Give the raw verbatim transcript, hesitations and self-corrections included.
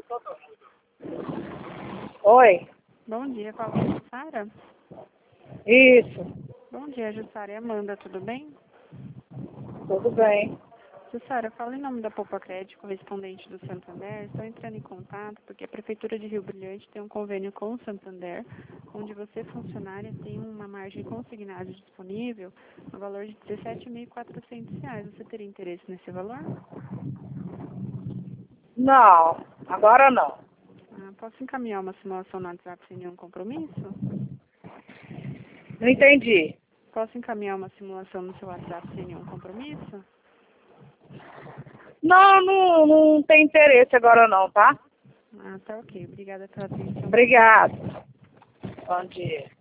Oi, Bom dia, qual é a Jussara? isso, Bom dia, Jussara e Amanda, tudo bem? tudo bem. Jussara, fala em nome da Poupa Crédito, correspondente do Santander. Estou entrando em contato porque a Prefeitura de Rio Brilhante tem um convênio com o Santander, onde você, funcionária, tem uma margem consignada disponível no valor de dezessete mil e quatrocentos reais. Você teria interesse nesse valor? Não, agora não. Ah, posso encaminhar uma simulação no WhatsApp sem nenhum compromisso? Não entendi. Posso encaminhar uma simulação no seu WhatsApp sem nenhum compromisso? Não, não, não tem interesse agora não, tá? Ah, tá ok. Obrigada pela atenção. Obrigada. Bom dia.